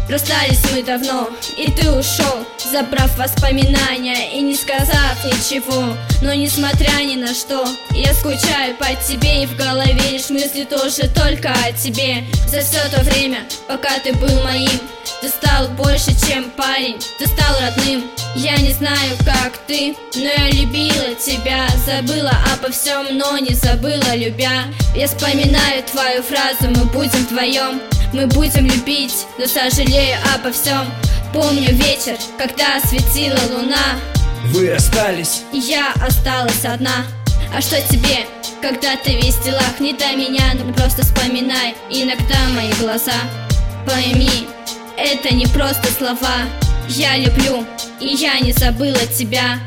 Расстались мы давно, и ты ушел, забрав воспоминания и не сказав ничего. Но несмотря ни на что, я скучаю по тебе, и в голове лишь мысли тоже только о тебе. За все то время, пока ты был моим, ты стал больше, чем парень, ты стал родным. Я не знаю, как ты, но я любила тебя. Забыла обо всем, но не забыла, любя. Я вспоминаю твою фразу: мы будем вдвоем, мы будем любить, но сожалею обо всем. Помню вечер, когда светила луна. Вы расстались, и я осталась одна. А что тебе, когда ты весь в делах? Не до меня, но просто вспоминай иногда мои глаза. Пойми, это не просто слова. Я люблю, и я не забыла тебя.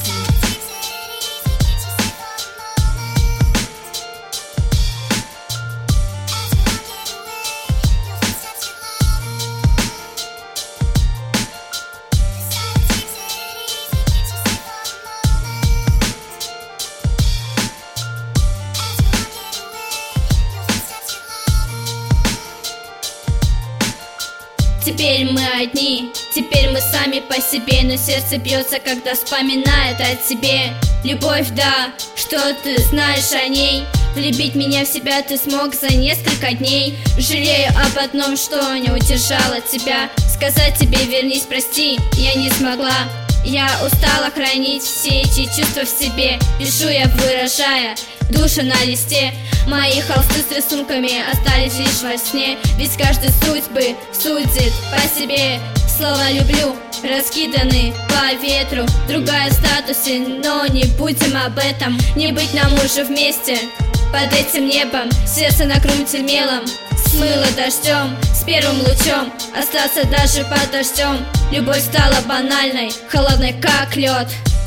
Теперь мы одни, теперь мы сами по себе, но сердце бьется, когда вспоминает о тебе. Любовь, да, что ты знаешь о ней? Влюбить меня в себя ты смог за несколько дней. Жалею об одном, что не удержала тебя. Сказать тебе вернись, прости, я не смогла. Я устала хранить все эти чувства в себе. Пишу я, выражая душу на листе. Мои холсты с рисунками остались лишь во сне. Ведь каждый судьбы судит по себе. Слова «люблю» раскиданы по ветру. Другая в статусе, но не будем об этом. Не быть нам уже вместе под этим небом. Сердце на грунте мелом смыло дождем. С первым лучом остаться даже под дождем. Любовь стала банальной, холодной как лед.